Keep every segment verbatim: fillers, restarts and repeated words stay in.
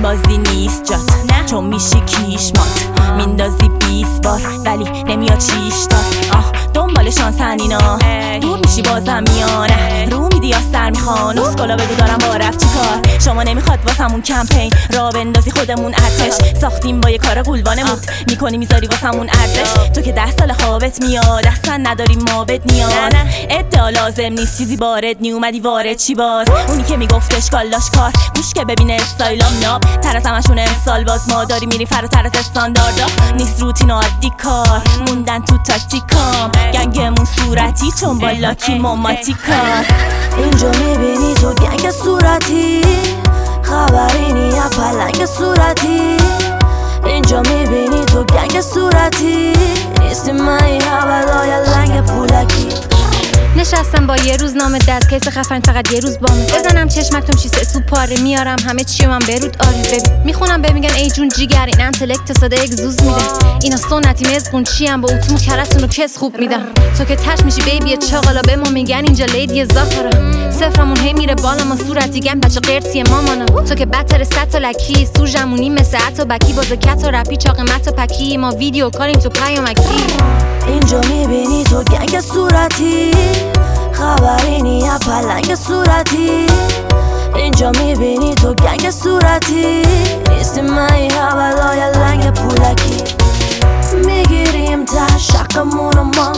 بازی نیست جات، چون میشی کیش مات میندازی بیست بار ولی نمیاد چیش تاست. آه دنبال شانسن اینا دور میشی بازم میانه رو میدی یا سر میخوان اسکولا بگو دارم با رفت چی کار. شما نمیخواد واسمون کمپین را بندازی خودمون ارتش ساختیم با یه کار قولوانمون میکنی میذاری واسمون ارزش. تو که ده سال خوابت میاد اصلا نداریم ما بد نیاز ادعا لازم نیست چیزی وارد نی اومدی وارد چی باز. اونی که میگفت اشکال داشت کار گوش که ببینه استایلام ناب تر از همشون امسال باز ما داری میری فراتر از استانداردا نیست روتین و عادی کار موندن تو تاکتیکام گنگمون صورتی چون با لاکی ماماتی کار. اینجا میبینی تو گنگ صورتی خبرینی یا پلنگ صورتی. اینجا میبینی تو گنگ صورتی نیستی من این حبلای لنگ پولکی. نشستم با یه روزنامه دست کیس خفن فقط یه روز بامه بزنم چشمکتون چی سه سو پاره میارم همه چی من برود آره ببین میخونم به میگن ای جون جیگر این انتلکت ساده اگزوز میده اینا سنتی مزقون چی هم با اتومو کرتون رو کس خوب میدم. تو که تش میشی بیبی چاقالا به ما میگن اینجا لیدی زاخاره صفرمون هی میره بالا ما صورتی گم بچه قرتی مامانا. تو که بدتر ست و لکی سور جمونی مثل عطا بکی باز کت و رپی چاق مت و پکی ما ویدیو کاریم تو پیامکی. اینجا میبینی تو گنگ صورتی خبرینی یا پلنگ صورتی. اینجا میبینی تو گنگ صورتی نیستی من این حبلای لنگ پولکی. میگیریم ته شقمونو ما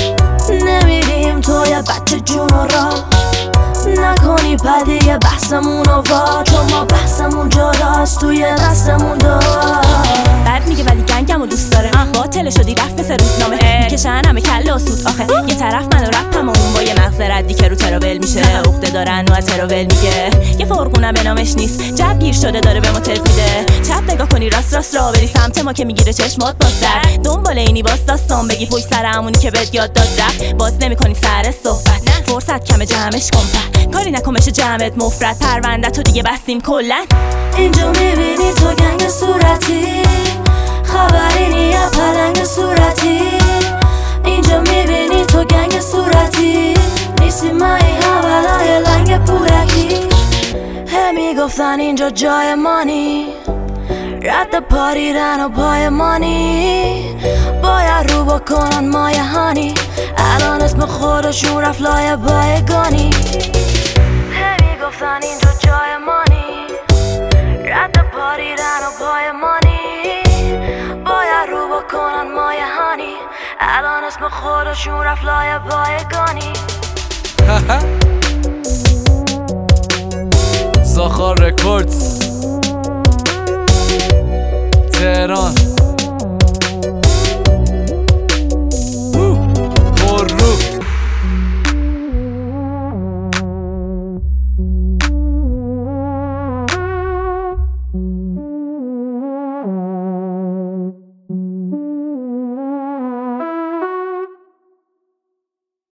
نمیدیم توی بچه جونو را نکنی پدیگه بحثمونو وا چون ما بحثمون جداست توی دستمون دار. بعد میگه ولی گنگمو دوست داره باطل شدی رفت مثل روزنامه میکشن همه کله و سود آخه یه طرف من و رپم و اون با یه مغز ردی که رو تراول میشه عقده دارن و تراول میگه یه فرقونم به نامش نیست جب گیر شده داره به ما تز میده چپ نگاه کنی راست راست را بری سمت ما که میگیره چشمات باز در دنبال اینی باز داستان بگی پشت سر همونی که بهت یاد داد رفت باز نمیکنی سر صحبت فرصت کمه جمعش کن کاری نکن بشه جمعت مفرد پرونده تو دیگه بستیم کلا. اینجا میبینی تو گنگ صورتی خبرینی یا پلنگ صورتی. اینجا میبینی تو گنگ صورتی نیستی من این حبلای لنگ پولکی. هم میگفتن اینجا جای مانی رد پاریدن و پای مانی باید رو بکنن مایه هانی الان اسم خودشون رفت لای بایگانی. هم میگفتن اینجا جای مانی رد پاریدن و پای مانی باید رو بکنن مایه هانی الان اسم خودشون رفت لای بایگانی. زاخار رکوردز تهران.